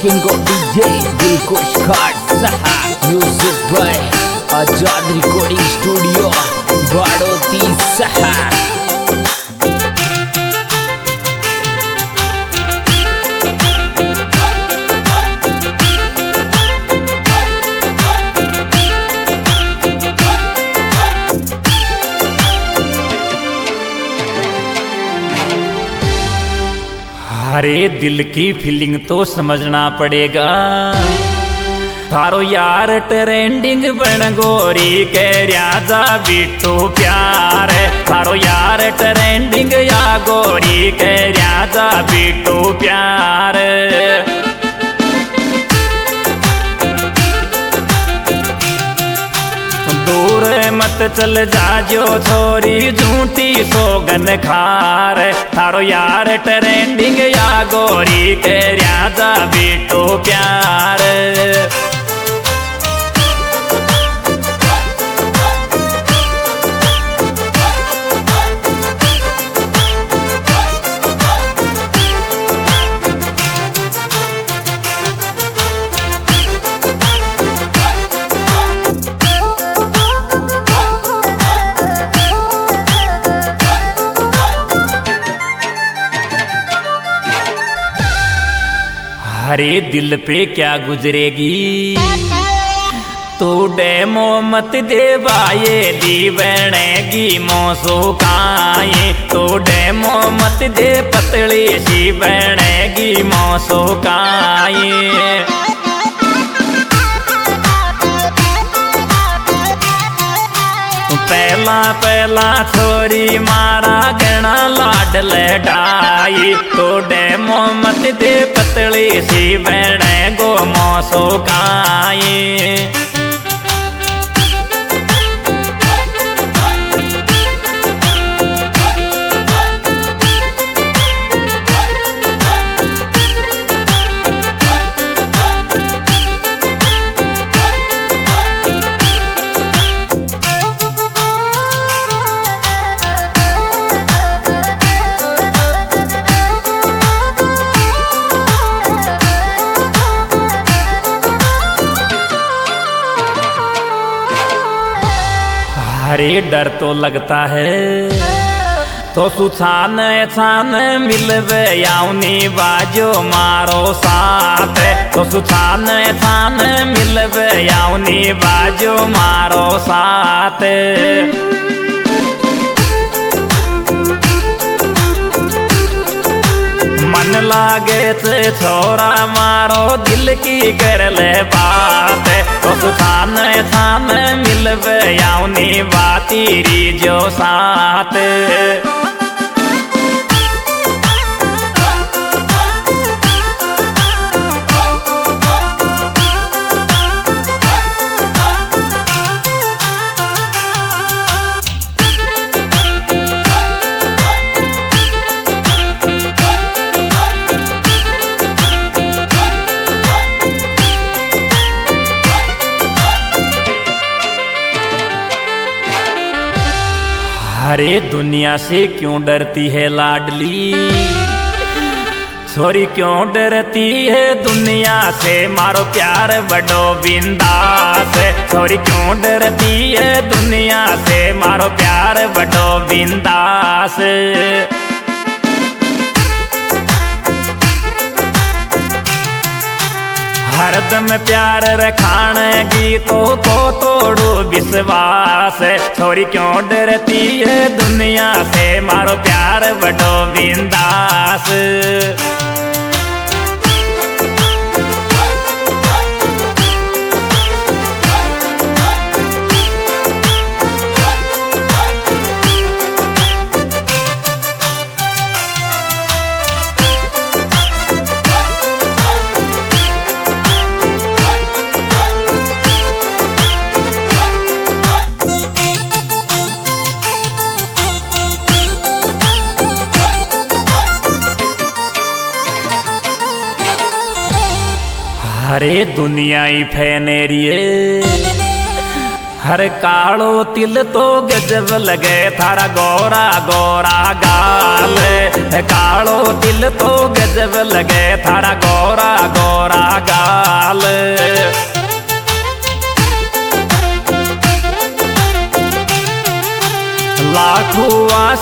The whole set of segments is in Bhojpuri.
king of DJs, Dilkush Khat Saha. Music by Ajad Recording Studio, Badoti Saha. अरे दिल की फीलिंग तो समझना पड़ेगा। थारो यार ट्रेंडिंग बन गोरी के राजा बिट्टू प्यार। थारो यार ट्रेंडिंग या गोरी के राजा बिट्टू प्यार। दूर मत चल जाजो छोरी झूठी सोगन खार। थारो यार ट्रेंडिंग या गोरी के राजा बिट्टू प्यार। अरे दिल पे क्या गुजरेगी तू डेमो मत देवाये दी बनेगी मौसो काये। तू डेमो मत दे पतली सी बनेगी मौसो काये। पहला पहला छोरी मारा गणा लाड लडाई। तो डेमो मत दे पतली सी बने गो मौसो काये। अरे डर तो लगता है तो सुछान छान मिलवे याउनी बाजो मारो साथ। तो सुछान छान मिलवे याउनी बाजो मारो साथ। मन लागे थे छोरा मारो दिल की कर ले बात। तो सुछान छान मिलवे याउनी बातीरी जो साथ। अरे दुनिया से क्यों डरती है लाडली छोरी क्यों डरती है दुनिया से। मारो प्यार बड़ो बिंदास। छोरी क्यों डरती है दुनिया से। मारो प्यार बड़ो बिंदास। हरदम प्यार रखानेगी तो तोड़ो विश्वास। छोरी क्यों डरती है दुनिया से। मारो प्यार बड़ो बिंदास। अरे दुनिया ही फैनेरिए हर कालो तिल तो गजब लगे थारा गोरा गोरा गाल। कालो तिल तो गजब लगे थारा गोरा गोरा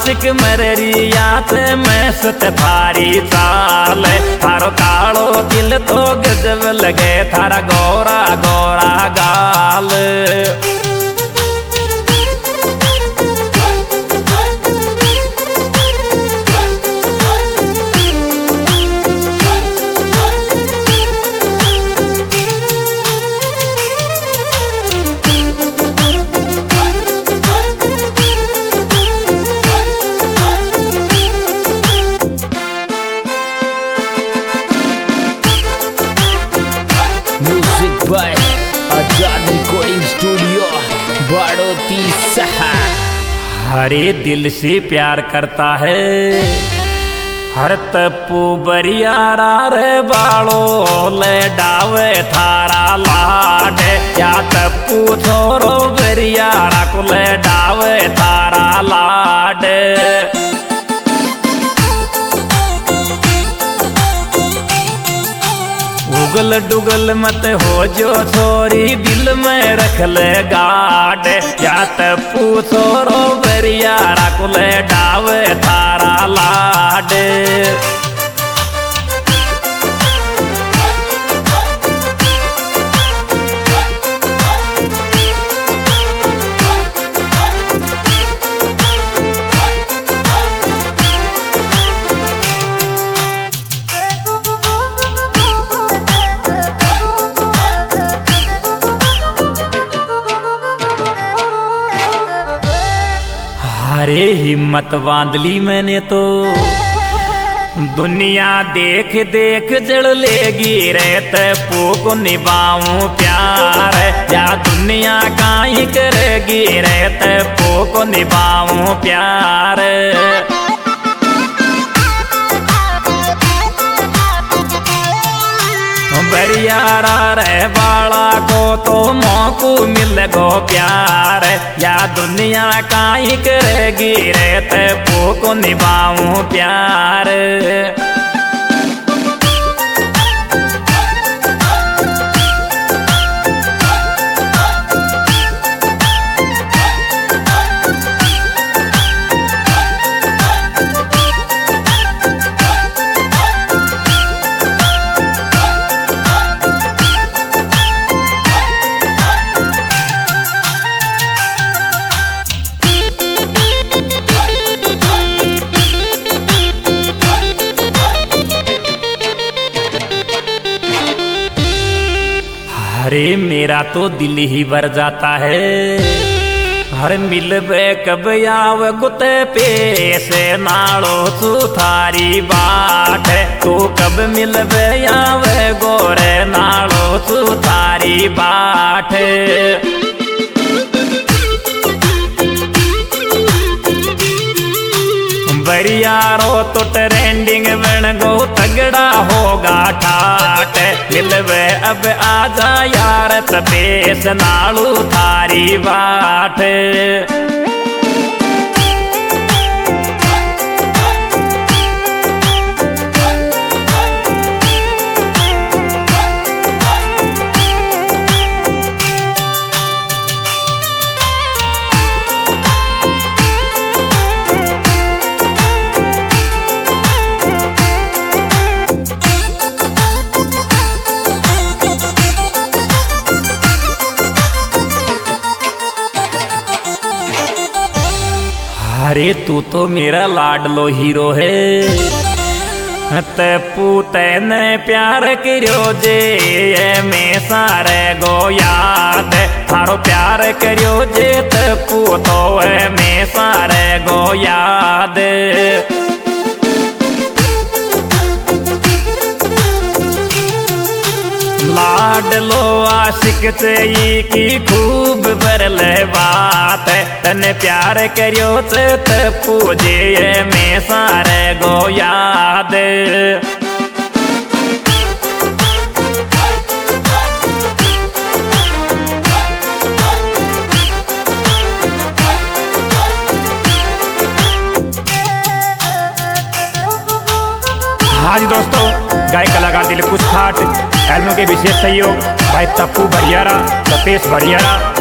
आशिक मरियात मैं सुत थारी चाल थारो कालो दिल तो गजब लगे थारा गोरा गोरा गाल music by Azad recording studio Badoti सहा। हरे दिल से प्यार करता है हर तप्पू बरियारा रे बालो ले डावे थारा लाड या तप्पू छोरो बरियारा को ले डावे थारा लाड उगल डुगल मत हो जो छोरी दिल में रख ले गाड या तप्पू छोरो बरियारा को ले डावे थारा लाड अरे हिम्मत बांध ली मैंने तो दुनिया देख देख जड़ लेगी रहते पू को निभाऊं प्यार या दुनिया का ही करेगी रहते पू को निभाऊं प्यार बरियारा रे बाला को तो मौकू मिल गो प्यार या दुनिया का ही करेगी रहते पू को निभाऊं प्यार अरे मेरा तो दिल ही भर जाता है हर मिलबे कब आव गुते पे से नालो तू थारी बाट तू कब मिलबे आवे गोरे नालो तू थारी बाट बरियारो तो ट्रेंडिंग बन गो तगड़ा होगा ठाट मिलवे अब आजा यार तपेस नालू थारी बाट अरे तू तो मेरा लाडलो हीरो है तप्पू तैने प्यार करियो जे में सारे गो याद थारो प्यार करियो जे तप्पू तो में सारे गो याद लाडलो आशिक से की खूब बरले बात तने प्यार करियो से तप्पू जे में सारे गो याद हाँ जी दोस्तों, गायक कलाकार दिलकुश खाट एल्बम के विशेष सहयोग भाई तप्पू बरियारा, तपेश बरियारा।